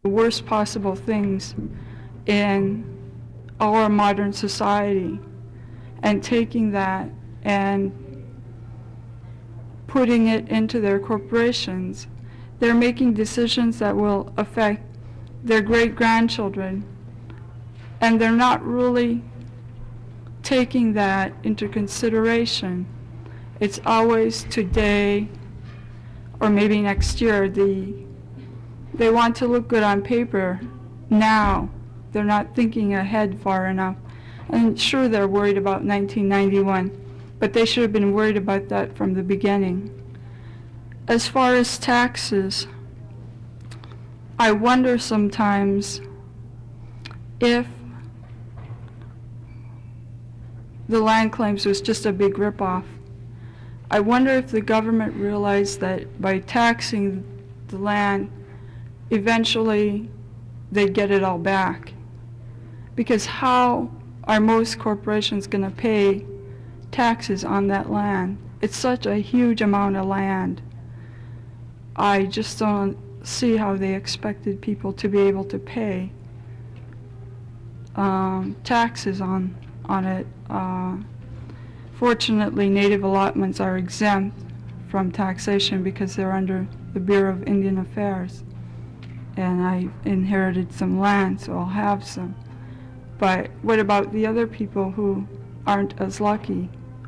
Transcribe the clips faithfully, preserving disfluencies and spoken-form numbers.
the worst possible things in our modern society, and taking that and putting it into their corporations. They're making decisions that will affect their great-grandchildren, and they're not really taking that into consideration. It's always today or maybe next year. The, they want to look good on paper now. They're not thinking ahead far enough. And sure, they're worried about nineteen ninety-one, but they should have been worried about that from the beginning. As far as taxes, I wonder sometimes if the land claims was just a big ripoff. I wonder if the government realized that by taxing the land, eventually they'd get it all back. Because how are most corporations going to pay taxes on that land? It's such a huge amount of land. I just don't see how they expected people to be able to pay um, taxes on, on it. Uh, fortunately, native allotments are exempt from taxation because they're under the Bureau of Indian Affairs. And I inherited some land, so I'll have some. But what about the other people who aren't as lucky?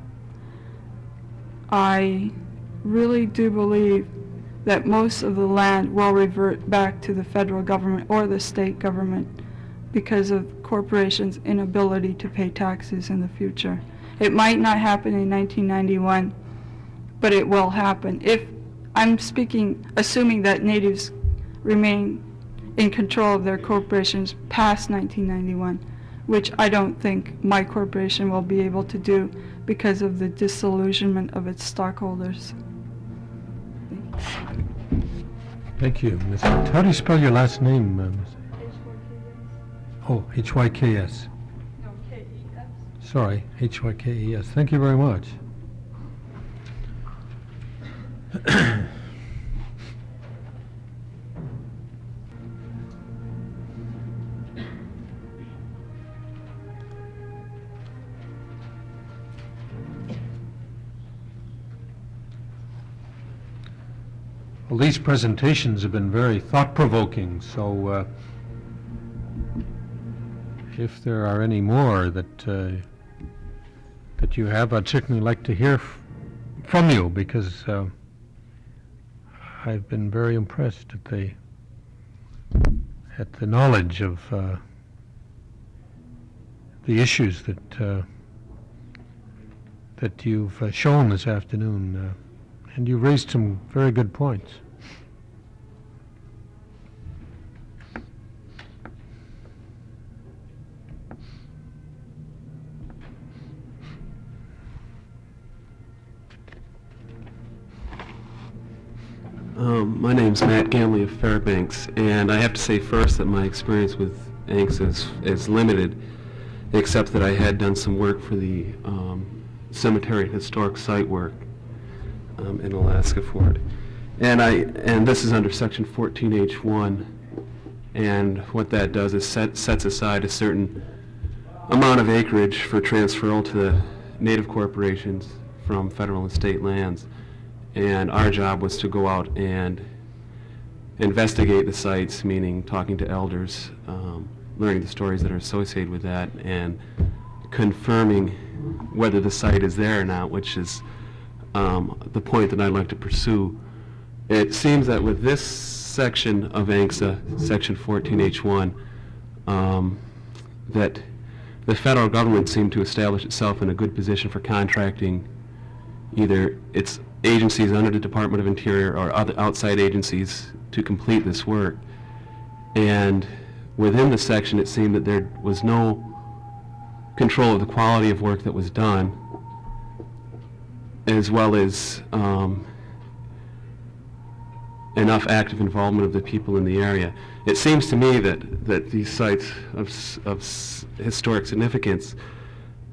I really do believe that most of the land will revert back to the federal government or the state government because of corporations' inability to pay taxes in the future. It might not happen in nineteen ninety-one, but it will happen. If I'm speaking, assuming that natives remain in control of their corporations past nineteen ninety-one, which I don't think my corporation will be able to do because of the disillusionment of its stockholders. Thank you, Miz How do you spell your last name, uh, Miz Oh, H Y K S. No, K E S. Sorry, H Y K E S. Thank you very much. Well, these presentations have been very thought-provoking, so uh, if there are any more that uh, that you have, I'd certainly like to hear f from you, because uh, I've been very impressed at the at the knowledge of uh, the issues that uh, that you've uh, shown this afternoon, uh, and you raised some very good points. Um, my name's Matt Gamley of Fairbanks, and I have to say first that my experience with A N C S is, is limited, except that I had done some work for the um, cemetery and historic site work um, in Alaska for it. And, I, and this is under Section fourteen H one, and what that does is set, sets aside a certain amount of acreage for transferal to the native corporations from federal and state lands. And our job was to go out and investigate the sites, meaning talking to elders, um, learning the stories that are associated with that, and confirming whether the site is there or not, which is um, the point that I'd like to pursue. It seems that with this section of A N C S A, Section fourteen H one, um, that the federal government seemed to establish itself in a good position for contracting either its agencies under the Department of Interior or other outside agencies to complete this work. And within the section, it seemed that there was no control of the quality of work that was done, as well as um, enough active involvement of the people in the area. It seems to me that, that these sites of, s- of s- historic significance,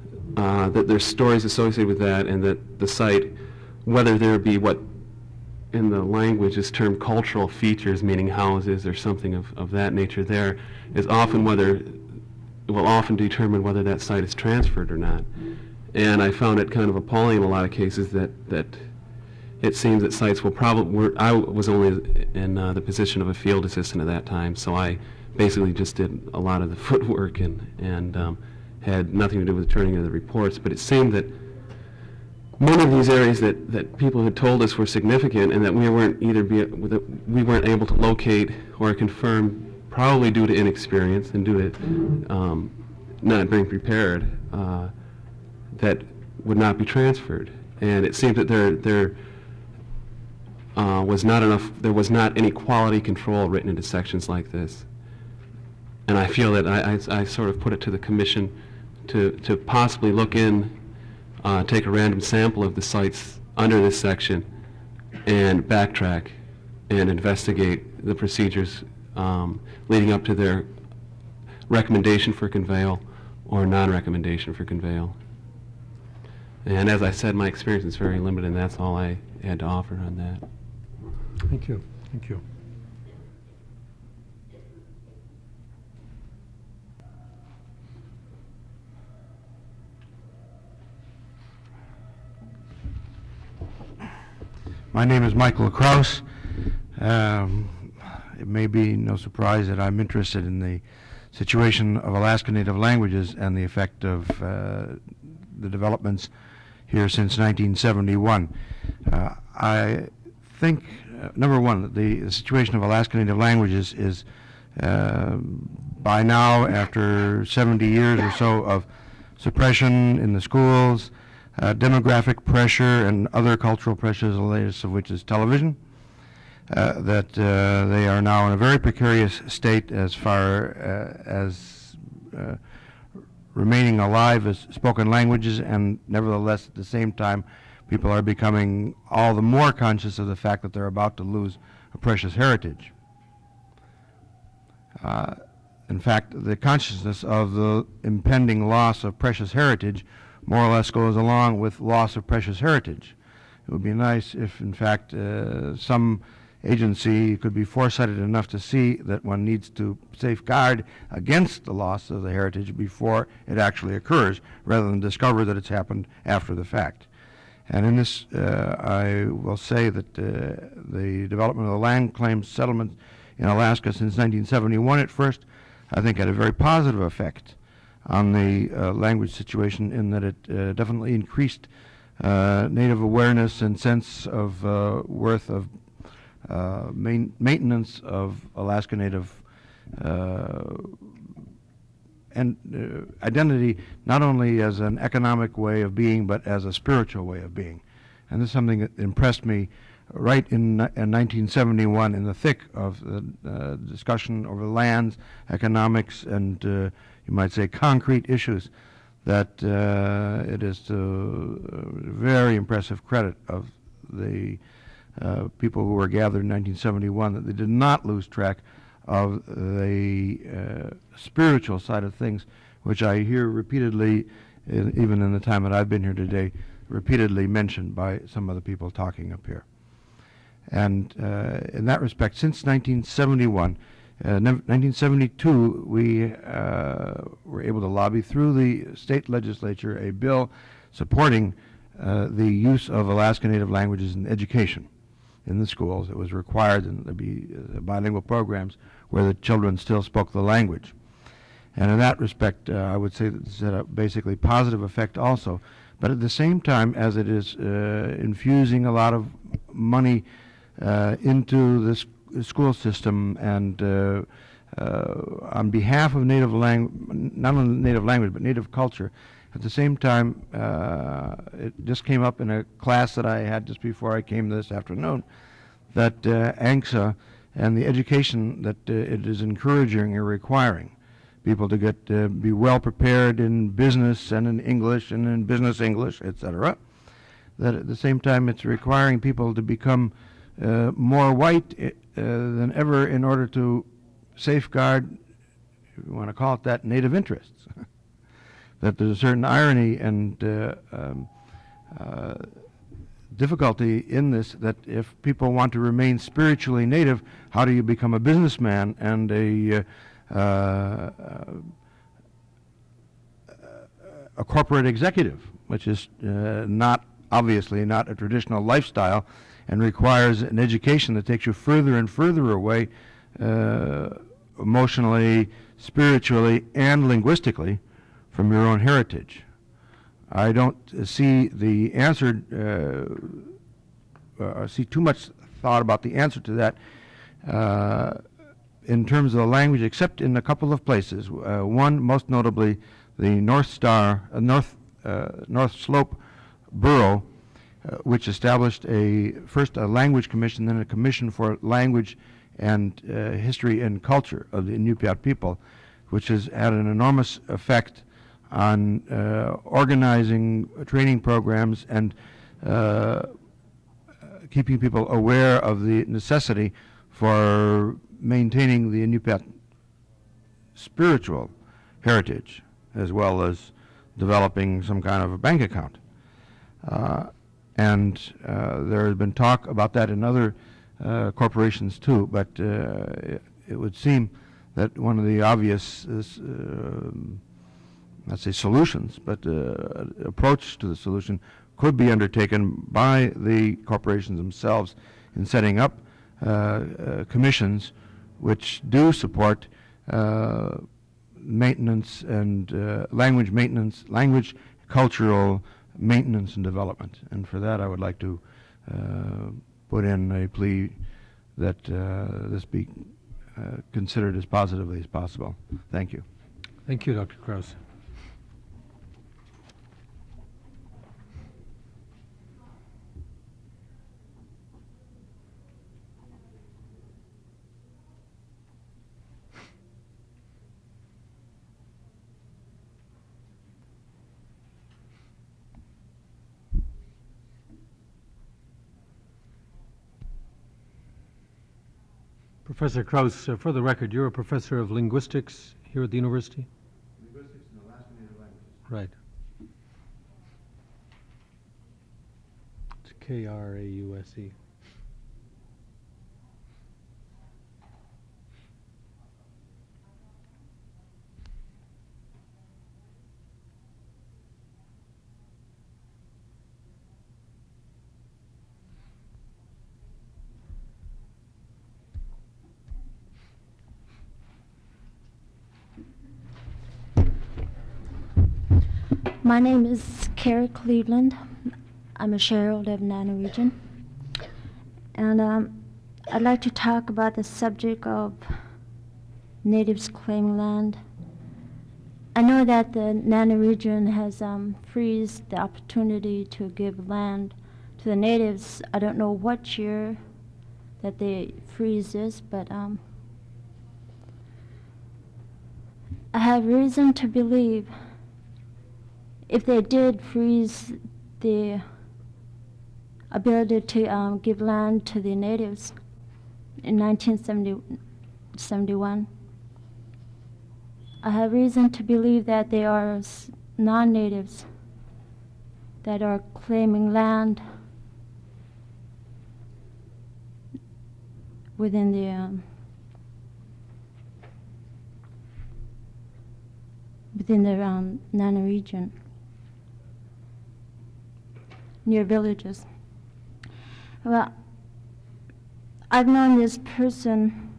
uh, that there's stories associated with that, and that the site, whether there be what in the language is termed cultural features, meaning houses or something of, of that nature there, is often whether, will often determine whether that site is transferred or not. And I found it kind of appalling in a lot of cases that, that it seems that sites will probably, were, I was only in uh, the position of a field assistant at that time, so I basically just did a lot of the footwork and, and um, had nothing to do with turning in the reports. But it seemed that one of these areas that, that people had told us were significant and that we weren't either be, that we weren't able to locate or confirm, probably due to inexperience and due to um, not being prepared, uh, that would not be transferred. And it seemed that there there uh, was not enough, there was not any quality control written into sections like this. And I feel that I, I, I sort of put it to the commission to, to possibly look in, uh, take a random sample of the sites under this section and backtrack and investigate the procedures um, leading up to their recommendation for conveyal or non-recommendation for conveyal. And as I said, my experience is very limited, and that's all I had to offer on that. Thank you. Thank you. My name is Michael Kraus. Um, it may be no surprise that I'm interested in the situation of Alaska Native languages and the effect of uh, the developments here since nineteen seventy-one. Uh, I think, uh, number one, the, the situation of Alaska Native languages is uh, by now, after seventy years or so of suppression in the schools, uh, demographic pressure and other cultural pressures, the latest of which is television, uh, that uh, they are now in a very precarious state as far uh, as uh, remaining alive as spoken languages, and nevertheless at the same time people are becoming all the more conscious of the fact that they're about to lose a precious heritage. Uh, in fact, the consciousness of the impending loss of precious heritage more or less goes along with loss of precious heritage. It would be nice if, in fact, uh, some agency could be foresighted enough to see that one needs to safeguard against the loss of the heritage before it actually occurs, rather than discover that it's happened after the fact. And in this, uh, I will say that uh, the development of the land claims settlement in Alaska since nineteen seventy-one at first, I think, had a very positive effect on the uh, language situation, in that it uh, definitely increased uh, Native awareness and sense of uh, worth of uh, main maintenance of Alaska Native uh, and uh, identity, not only as an economic way of being, but as a spiritual way of being. And this is something that impressed me right in, in nineteen seventy-one, in the thick of the uh, discussion over lands, economics, and uh, you might say concrete issues, that uh, it is to uh, very impressive credit of the uh, people who were gathered in nineteen seventy-one that they did not lose track of the uh, spiritual side of things, which I hear repeatedly, in, even in the time that I've been here today, repeatedly mentioned by some of the people talking up here. And uh, in that respect, since nineteen seventy-one, uh, nineteen seventy-two, we uh, were able to lobby through the state legislature a bill supporting uh, the use of Alaska Native languages in education in the schools. It was required that there be uh, bilingual programs where the children still spoke the language. And in that respect, uh, I would say that this had a basically positive effect also. But at the same time, as it is uh, infusing a lot of money uh, into the sc school system, and uh, uh, on behalf of Native language, not only Native language, but Native culture, at the same time, uh, it just came up in a class that I had just before I came this afternoon, that uh, A N C S A and the education that uh, it is encouraging and requiring people to get uh, be well prepared in business and in English and in business English, et cetera. That at the same time it's requiring people to become uh, more white uh, than ever in order to safeguard, if you want to call it that, Native interests. That there's a certain irony and uh, um, uh, difficulty in this, that if people want to remain spiritually native, how do you become a businessman and a uh, uh, a corporate executive, which is uh, not, obviously, not a traditional lifestyle and requires an education that takes you further and further away uh, emotionally, spiritually, and linguistically from your own heritage. I don't uh, see the answer, uh, uh, see too much thought about the answer to that uh, in terms of the language, except in a couple of places. Uh, one, most notably, the North Star, uh, North, uh, North Slope Borough, uh, which established a, first a language commission, then a commission for language and uh, history and culture of the Inupiat people, which has had an enormous effect on uh, organizing training programs and uh, keeping people aware of the necessity for maintaining the Inupiat spiritual heritage, as well as developing some kind of a bank account. Uh, and uh, there has been talk about that in other uh, corporations too, but uh, it, it would seem that one of the obvious, uh, let's say solutions, but uh, approach to the solution could be undertaken by the corporations themselves in setting up uh, uh, commissions which do support uh, maintenance and uh, language maintenance, language cultural maintenance and development. And for that I would like to uh, put in a plea that uh, this be uh, considered as positively as possible. Thank you. Thank you, Doctor Krause. Professor Krause, uh, for the record, you're a professor of linguistics here at the university? Linguistics and Alaskan Native Languages. Right. It's K R A U S E. My name is Carrie Cleveland. I'm a shareholder of Nano Region. And um, I'd like to talk about the subject of natives claiming land. I know that the Nano Region has um, freezed the opportunity to give land to the natives. I don't know what year that they freeze this, but um, I have reason to believe if they did freeze the ability to um, give land to the natives in nineteen seventy-one, I have reason to believe that there are non-natives that are claiming land within the um, within the um, Nano region, near villages. Well, I've known this person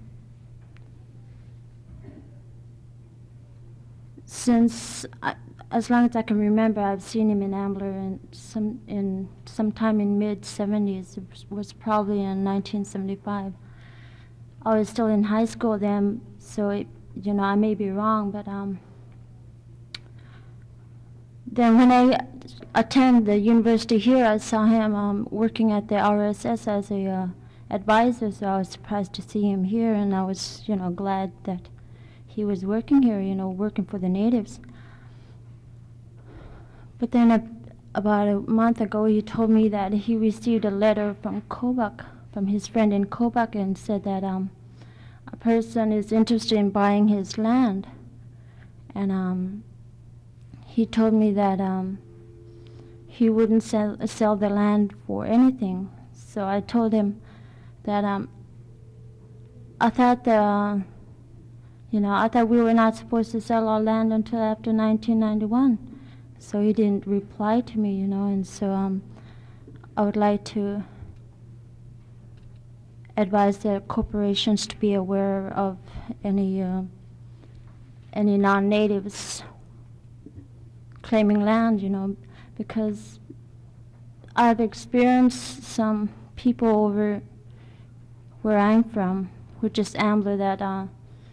since, I, as long as I can remember. I've seen him in Ambler in some in sometime in mid seventies. It was, was probably in nineteen seventy-five. I was still in high school then, so it, you know, I may be wrong, but um. Then when I attended the university here, I saw him um, working at the R S S as a uh, advisor, so I was surprised to see him here, and I was, you know, glad that he was working here, you know, working for the natives. But then uh, about a month ago, he told me that he received a letter from Kobuk, from his friend in Kobuk, and said that um, a person is interested in buying his land. And um, he told me that um, he wouldn't sell, sell the land for anything. So I told him that um, I thought the, uh, you know, I thought we were not supposed to sell our land until after nineteen ninety-one. So he didn't reply to me, you know, and so um, I would like to advise the corporations to be aware of any uh, any non-natives claiming land, you know, because I've experienced some people over where I'm from who just ambler that uh,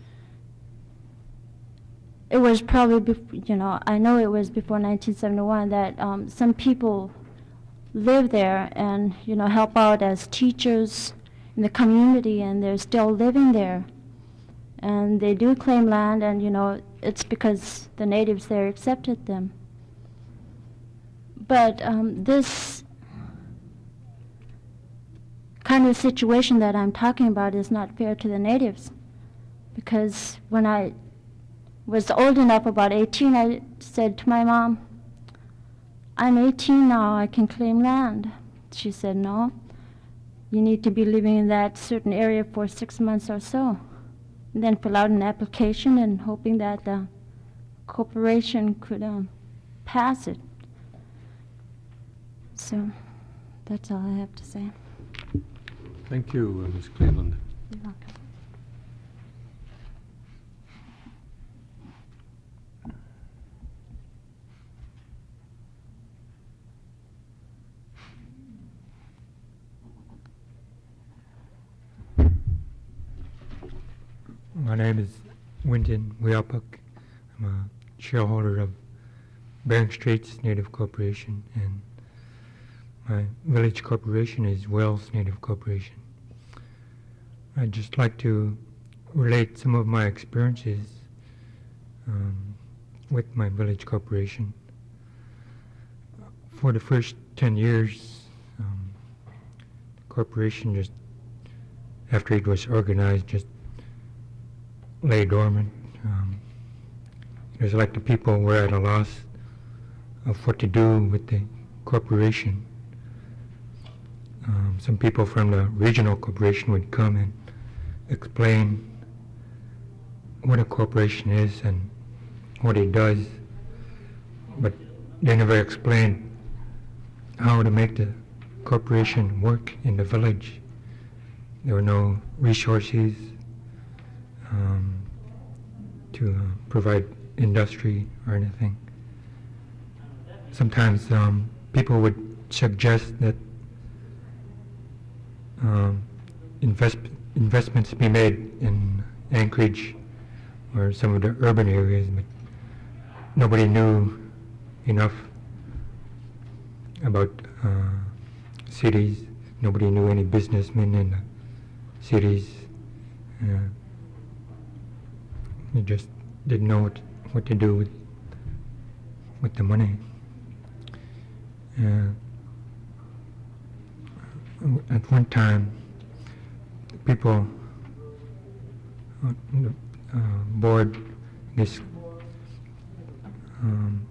it was probably, bef- you know, I know it was before nineteen seventy-one that um, some people live there and, you know, help out as teachers in the community, and they're still living there. And they do claim land, and, you know, it's because the natives there accepted them. But um, this kind of situation that I'm talking about is not fair to the natives, because when I was old enough, about eighteen, I said to my mom, I'm eighteen now, I can claim land. She said, no, you need to be living in that certain area for six months or so. And then fill out an application and hoping that the corporation could um, pass it. So that's all I have to say. Thank you, uh, Miz Cleveland. You're welcome. My name is Winton Weopuk. I'm a shareholder of Bering Straits Native Corporation, and my village corporation is Wells Native Corporation. I'd just like to relate some of my experiences um, with my village corporation. For the first ten years, um, the corporation just, after it was organized, just lay dormant. Um, it was like the people were at a loss of what to do with the corporation. Um, some people from the regional corporation would come and explain what a corporation is and what it does, but they never explained how to make the corporation work in the village. There were no resources Um, to uh, provide industry or anything. Sometimes um, people would suggest that um, invest investments be made in Anchorage or some of the urban areas, but nobody knew enough about uh, cities. Nobody knew any businessmen in the cities. Uh, They just didn't know what, what to do with with the money. Uh, at one time, people on the uh, board, this um,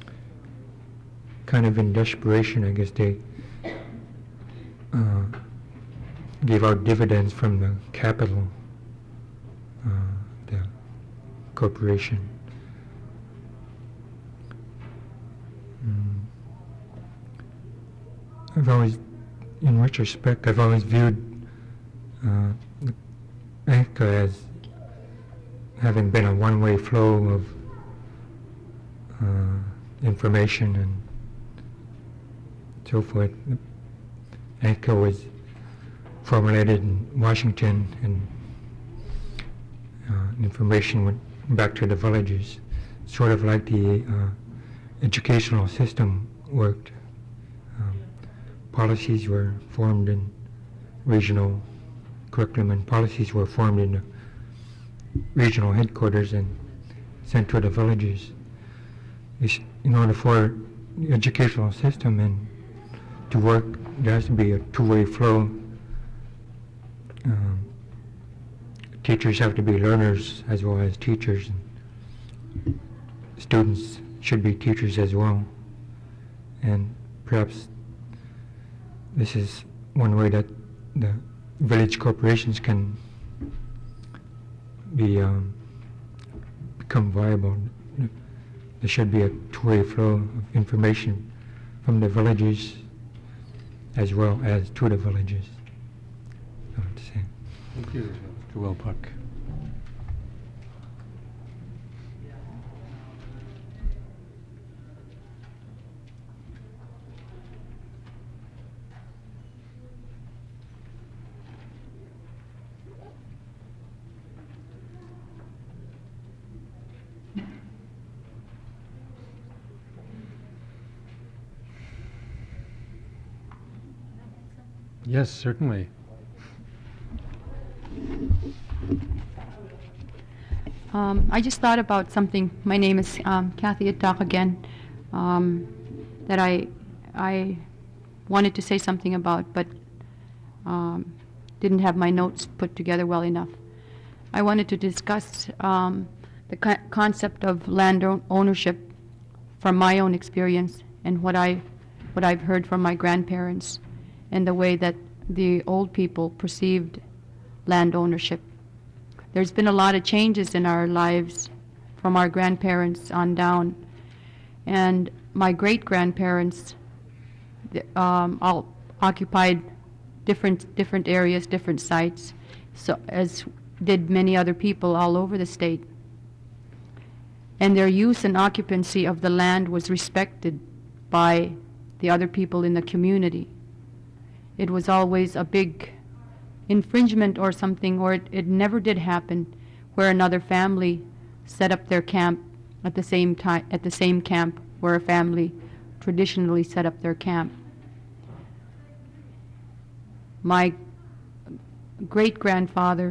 kind of in desperation, I guess they uh, gave out dividends from the capital. Uh, the corporation. Mm. I've always, in retrospect, I've always viewed uh, the A N C A as having been a one-way flow of uh, information and so forth. A N C A was formulated in Washington, and uh, information went back to the villages, sort of like the uh, educational system worked. Um, policies were formed in regional curriculum, and policies were formed in the regional headquarters and sent to the villages. This, in order for the educational system and to work, there has to be a two-way flow. Um, Teachers have to be learners as well as teachers. Students should be teachers as well. And perhaps this is one way that the village corporations can be um, become viable. There should be a two-way flow of information from the villages as well as to the villages. I would say. Thank you, Mister Wilpuck. Yes, certainly. Um, I just thought about something. My name is um, Kathy Atak again. Um, that I I wanted to say something about, but um, didn't have my notes put together well enough. I wanted to discuss um, the co- concept of land own- ownership from my own experience and what I what I've heard from my grandparents, and the way that the old people perceived land ownership. There's been a lot of changes in our lives from our grandparents on down, and my great-grandparents th- um, all occupied different different areas, different sites, so as did many other people all over the state. And their use and occupancy of the land was respected by the other people in the community. It was always a big infringement or something, or it, it never did happen where another family set up their camp at the same time at the same camp where a family traditionally set up their camp. My great-grandfather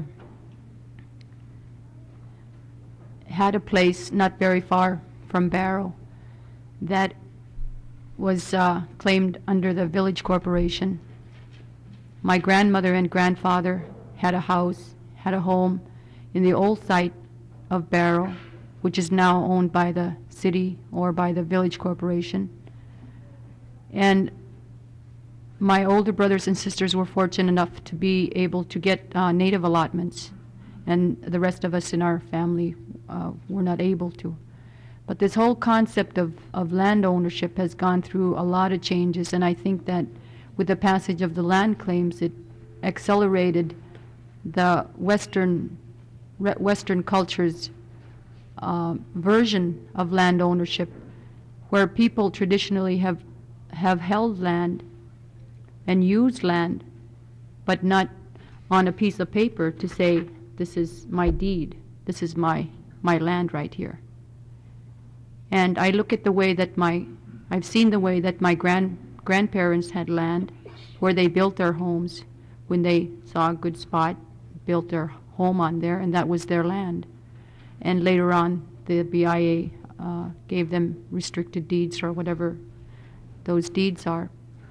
had a place not very far from Barrow that was uh, claimed under the village corporation. My grandmother and grandfather had a house, had a home in the old site of Barrow, which is now owned by the city or by the village corporation. And my older brothers and sisters were fortunate enough to be able to get uh, native allotments, and the rest of us in our family uh, were not able to. But this whole concept of, of land ownership has gone through a lot of changes, and I think that with the passage of the land claims, it accelerated the Western re- Western culture's uh, version of land ownership, where people traditionally have have held land and used land, but not on a piece of paper to say, this is my deed, this is my my land right here. And I look at the way that my, I've seen the way that my grand grandparents had land, where they built their homes when they saw a good spot, built their home on there, and that was their land. And later on, the B I A uh, gave them restricted deeds or whatever those deeds are.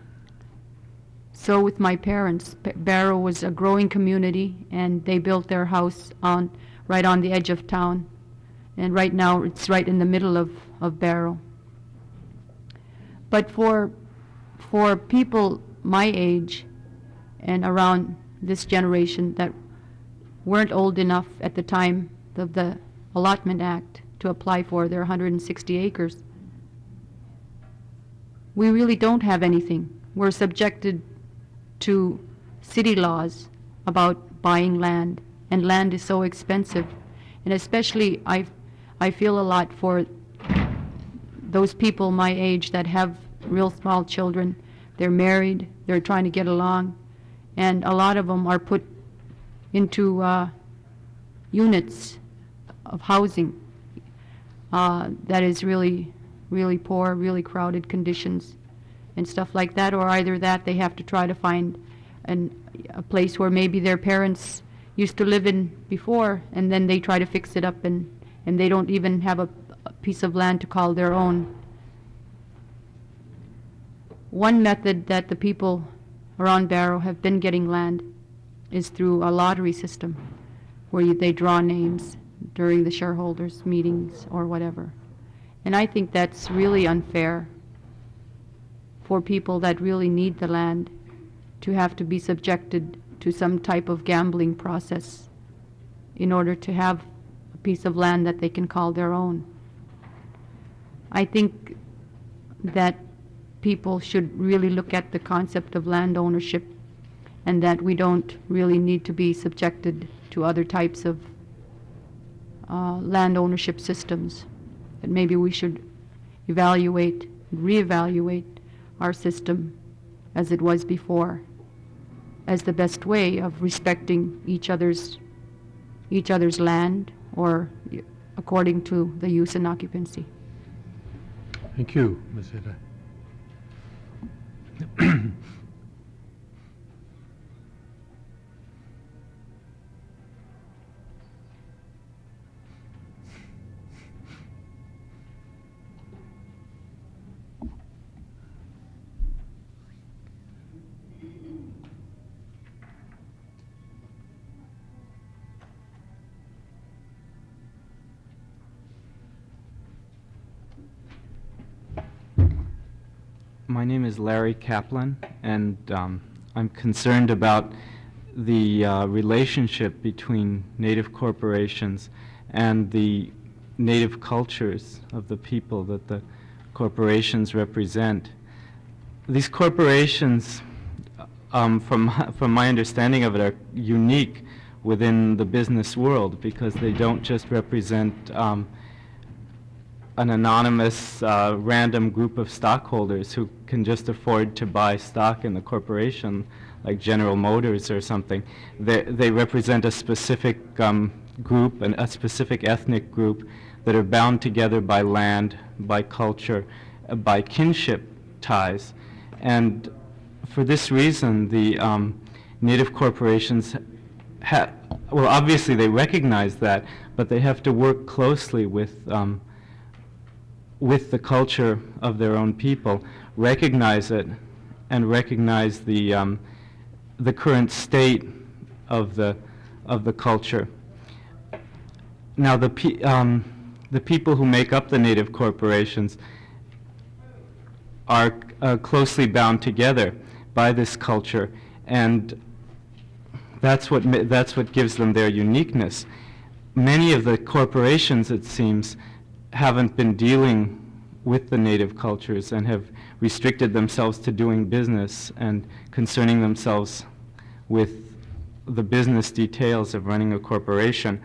So with my parents, P- Barrow was a growing community, and they built their house on right on the edge of town. And right now, it's right in the middle of, of Barrow. But for for people my age and around this generation that weren't old enough at the time of the Allotment Act to apply for their one hundred sixty acres, we really don't have anything. We're subjected to city laws about buying land, and land is so expensive. And especially I, I feel a lot for those people my age that have real small children. They're married, they're trying to get along, and a lot of them are put into uh, units of housing uh, that is really, really poor, really crowded conditions and stuff like that, or either that they have to try to find an, a place where maybe their parents used to live in before, and then they try to fix it up, and, and they don't even have a, a piece of land to call their own. One method that the people around Barrow have been getting land is through a lottery system, where you, they draw names during the shareholders' meetings or whatever. And I think that's really unfair. for people that really need the land to have to be subjected to some type of gambling process in order to have a piece of land that they can call their own. I think that people should really look at the concept of land ownership, and that we don't really need to be subjected to other types of uh, land ownership systems. That maybe we should evaluate, reevaluate our system as it was before, as the best way of respecting each other's each other's land, or according to the use and occupancy. Thank you, Miz Ida. My name is Larry Kaplan, and um, I'm concerned about the uh, relationship between native corporations and the native cultures of the people that the corporations represent. These corporations, um, from, from my understanding of it, are unique within the business world because they don't just represent um, an anonymous, uh, random group of stockholders who can just afford to buy stock in the corporation, like General Motors or something. They, they represent a specific um, group, and a specific ethnic group that are bound together by land, by culture, uh, by kinship ties. And for this reason, the um, native corporations ha well, obviously they recognize that, but they have to work closely with um, with the culture of their own people, recognize it, and recognize the um, the current state of the of the culture. Now, the pe um, the people who make up the native corporations are uh, closely bound together by this culture, and that's what ma that's what gives them their uniqueness. Many of the corporations, it seems, haven't been dealing with the native cultures and have restricted themselves to doing business and concerning themselves with the business details of running a corporation,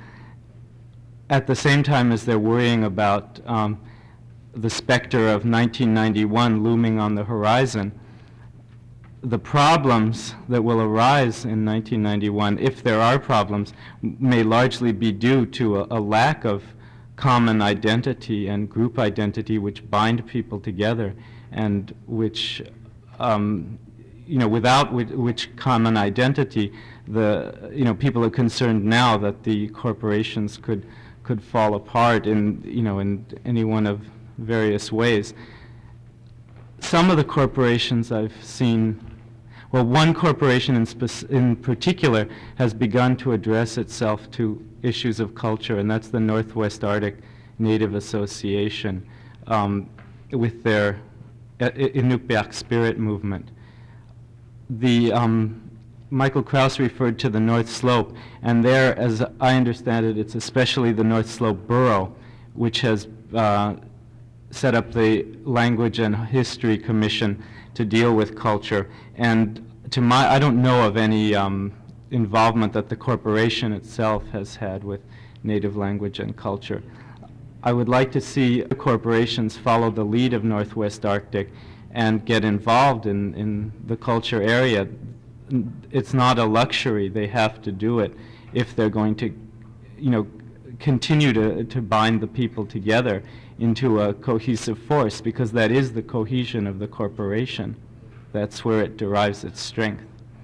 at the same time as they're worrying about um, the specter of nineteen ninety-one looming on the horizon. The problems that will arise in nineteen ninety-one, if there are problems, may largely be due to a, a lack of common identity and group identity which bind people together, and which, um, you know, without which, which common identity, the, you know, people are concerned now that the corporations could could fall apart in, you know, in any one of various ways. Some of the corporations I've seen, well, one corporation in, spec in particular has begun to address itself to issues of culture, and that's the Northwest Arctic Native Association um, with their uh, Inupiaq Spirit movement. The um, Michael Krause referred to the North Slope, and there, as I understand it, it's especially the North Slope Borough, which has uh, set up the Language and History Commission to deal with culture. And to my, I don't know of any um, involvement that the corporation itself has had with native language and culture. I would like to see corporations follow the lead of Northwest Arctic and get involved in, in the culture area. It's not a luxury. They have to do it if they're going to, you know, continue to, to bind the people together into a cohesive force, because that is the cohesion of the corporation. That's where it derives its strength.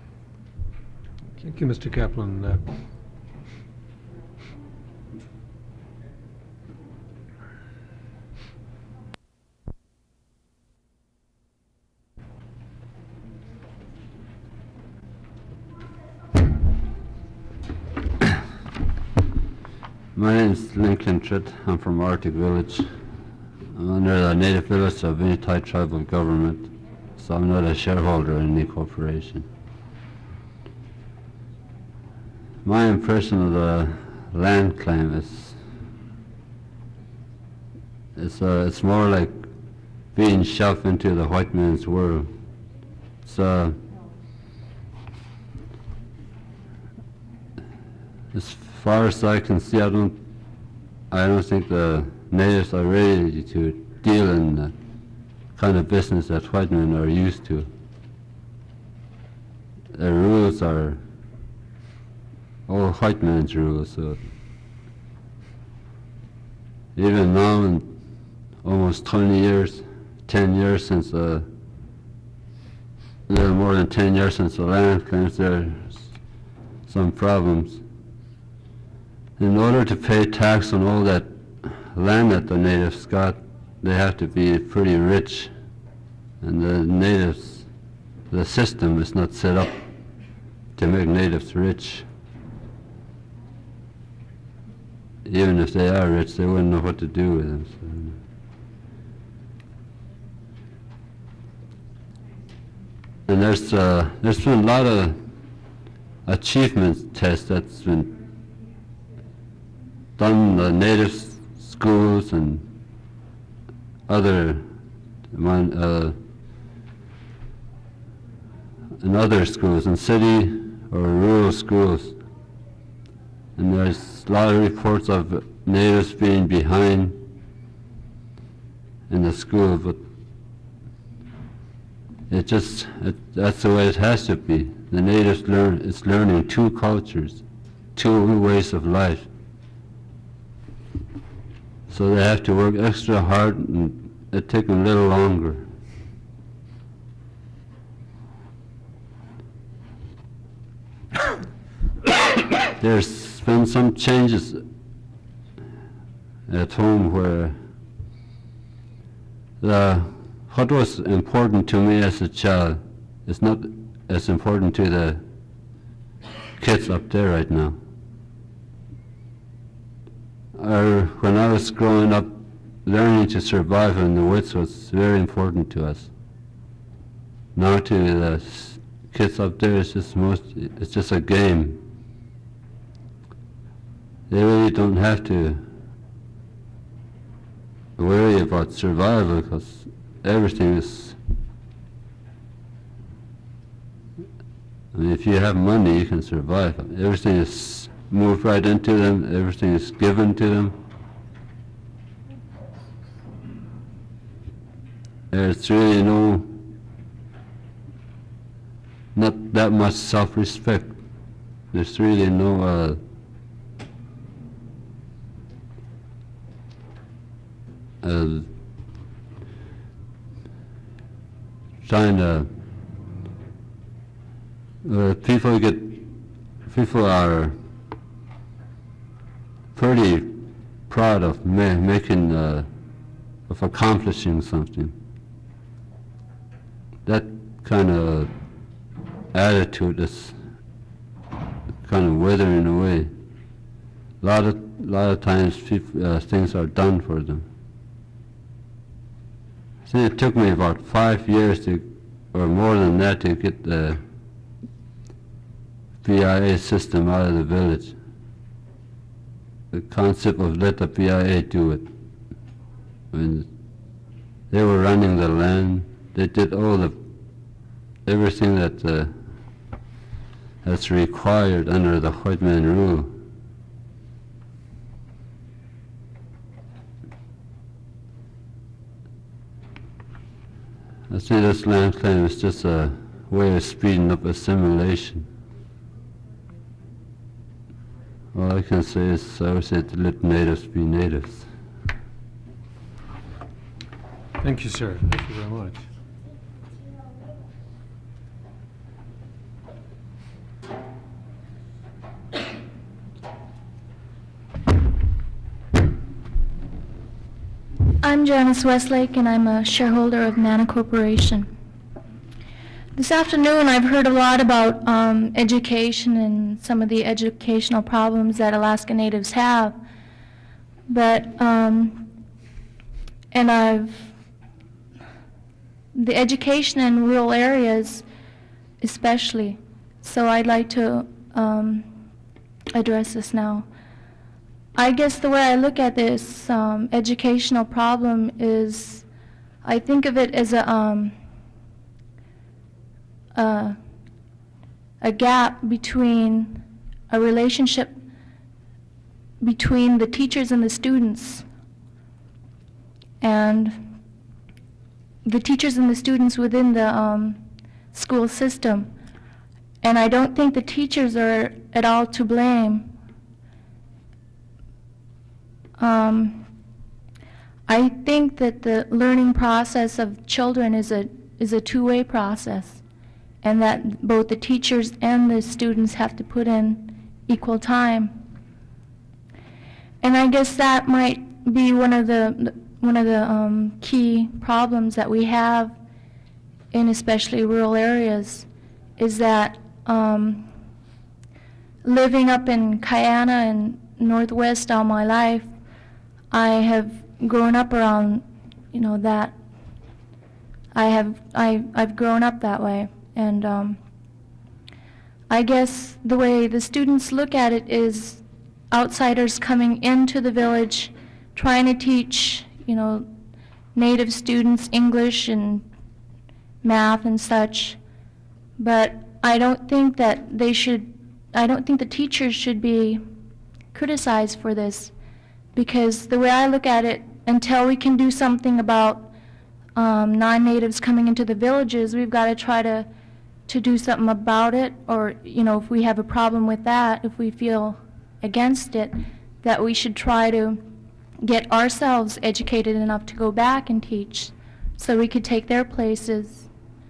Thank you, Mister Kaplan. Uh, My name is Lincoln Tritt. I'm from Arctic Village. I'm under the native village of Inuit tribal government so I'm not a shareholder in any corporation. My impression of the land claim is it's, uh, it's more like being shoved into the white man's world. It's, uh, as far as I can see, I don't, I don't think the natives are ready to deal in the kind of business that white men are used to. The rules are all white man's rules, so even now, in almost twenty years, ten years since the, a little more than ten years since the land claims, there's some problems. In order to pay tax on all that land that the natives got, they have to be pretty rich, and the natives, the system is not set up to make natives rich. Even if they are rich, they wouldn't know what to do with them. So. And there's uh, there's been a lot of achievement tests that's been done in the native schools and other one, uh, in other schools, in city or rural schools. And there's a lot of reports of natives being behind in the school, but it just, it, that's the way it has to be. The natives learn, it's learning two cultures, two ways of life. So they have to work extra hard, and it takes them a little longer. There's been some changes at home where the, what was important to me as a child is not as important to the kids up there right now. Or when I was growing up, learning to survive in the woods was very important to us. Now to the kids up there, it's just most, it's just a game. They really don't have to worry about survival because everything is, I mean, if you have money, you can survive. Everything is moved right into them, everything is given to them. There's really no, not that much self-respect. There's really no uh, uh, trying to, uh, people get, people are pretty proud of ma making, uh, of accomplishing something. That kind of attitude is kind of withering away. A lot of, lot of times people, uh, things are done for them. I think it took me about five years to, or more than that, to get the B I A system out of the village. The concept of let the B I A do it. I mean, they were running the land. They did all the, everything that uh, that's required under the white man rule. I see this land claim is just a way of speeding up assimilation. All I can say is I would say to let natives be natives. Thank you, sir. Thank you very much. I'm Janice Westlake, and I'm a shareholder of Nana Corporation. This afternoon, I've heard a lot about um, education and some of the educational problems that Alaska Natives have, but um, and I've the education in rural areas especially. So I'd like to um, address this now. I guess the way I look at this um, educational problem is, I think of it as a, um, a, a gap between a relationship between the teachers and the students, and the teachers and the students within the um, school system. And I don't think the teachers are at all to blame. Um, I think that the learning process of children is a is a two-way process, and that both the teachers and the students have to put in equal time. And I guess that might be one of the one of the um, key problems that we have in especially rural areas, is that um, living up in Kayana and Northwest all my life, I have grown up around, you know, that. I have, I, I've grown up that way. And um, I guess the way the students look at it is outsiders coming into the village, trying to teach, you know, native students English and math and such. But I don't think that they should, I don't think the teachers should be criticized for this. Because the way I look at it, until we can do something about um, non-natives coming into the villages, we've got to try to to do something about it. Or, you know, if we have a problem with that, if we feel against it, that we should try to get ourselves educated enough to go back and teach, so we could take their places.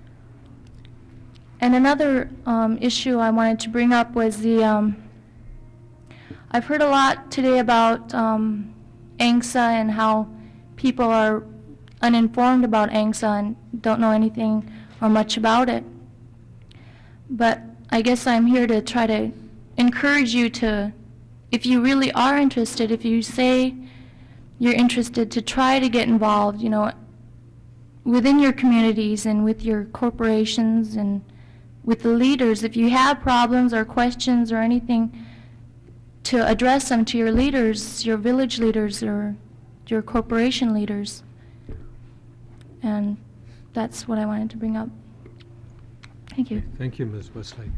And another um, issue I wanted to bring up was the um, I've heard a lot today about um, A N C S A and how people are uninformed about A N C S A and don't know anything or much about it. But I guess I'm here to try to encourage you to, if you really are interested, if you say you're interested, to try to get involved, you know, within your communities and with your corporations and with the leaders. If you have problems or questions or anything, to address them to your leaders, your village leaders or your corporation leaders. And that's what I wanted to bring up. Thank you. Thank you, Miz Wesley.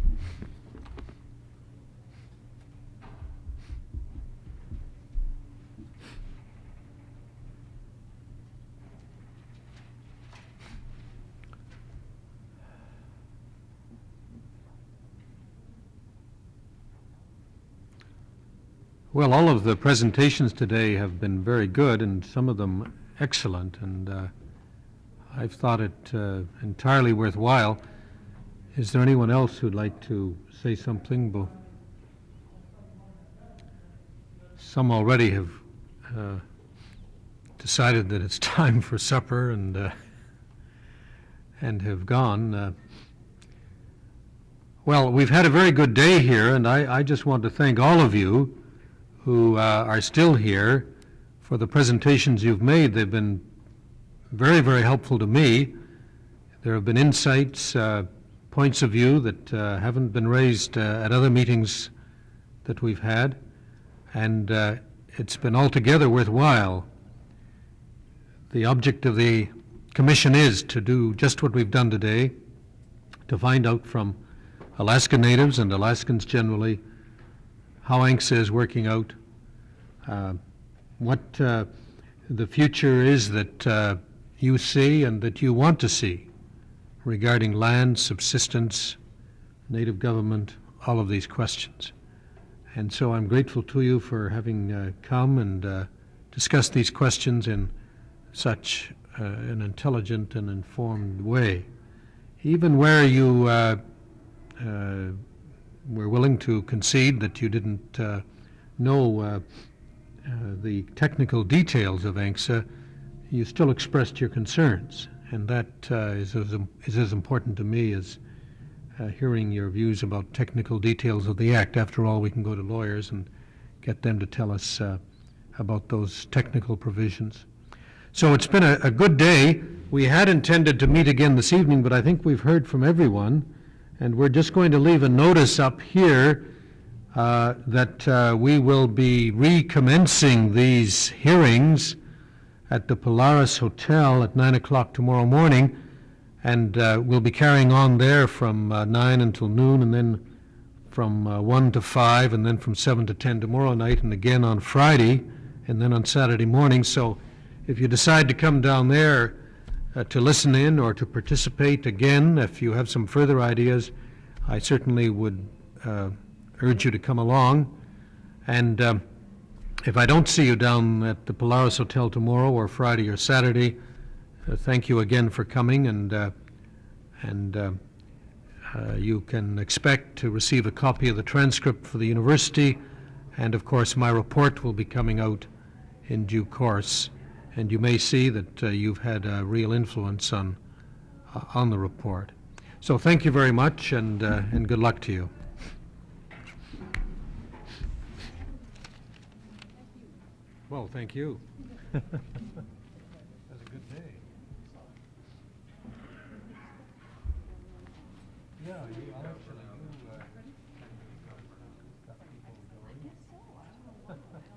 Well, all of the presentations today have been very good, and some of them excellent, and uh, I've thought it uh, entirely worthwhile. Is there anyone else who'd like to say something? Bo- Some already have uh, decided that it's time for supper and uh, and have gone. Uh, well, we've had a very good day here, and I, I just want to thank all of you who uh, are still here for the presentations you've made. They've been very, very helpful to me. There have been insights, uh, points of view that uh, haven't been raised uh, at other meetings that we've had, and uh, it's been altogether worthwhile. The object of the commission is to do just what we've done today, to find out from Alaska Natives and Alaskans generally how A N C S A is working out, uh, what uh, the future is that uh, you see and that you want to see regarding land, subsistence, native government, all of these questions. And so I'm grateful to you for having uh, come and uh, discussed these questions in such uh, an intelligent and informed way. Even where you uh, uh, were willing to concede that you didn't uh, know uh, uh, the technical details of A N C S A, you still expressed your concerns, and that uh, is, as, is as important to me as uh, hearing your views about technical details of the Act. After all, we can go to lawyers and get them to tell us uh, about those technical provisions. So it's been a, a good day. We had intended to meet again this evening, but I think we've heard from everyone. And we're just going to leave a notice up here uh, that uh, we will be recommencing these hearings at the Polaris Hotel at nine o'clock tomorrow morning. And uh, we'll be carrying on there from uh, nine until noon, and then from uh, one to five, and then from seven to ten tomorrow night, and again on Friday, and then on Saturday morning. So if you decide to come down there uh, to listen in or to participate again, if you have some further ideas, I certainly would uh, urge you to come along. And um, if I don't see you down at the Polaris Hotel tomorrow or Friday or Saturday, uh, thank you again for coming, and uh, and uh, uh, you can expect to receive a copy of the transcript for the university, and of course my report will be coming out in due course, and you may see that uh, you've had a real influence on uh, on the report. So thank you very much, and uh, and good luck to you. Well, thank you. That was a good day. Yeah, you actually, you, uh, got people going.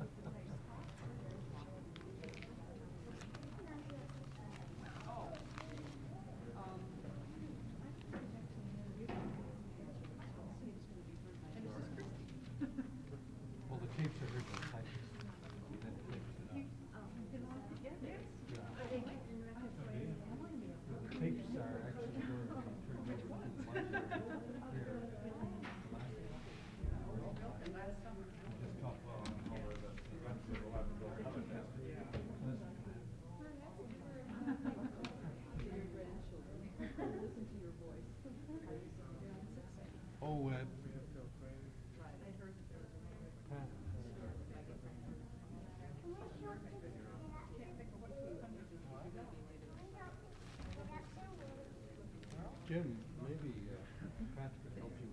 Well, the tapes are original types. That tapes it up. The tapes are actually Oh, uh, Jim, maybe uh, Pat could help you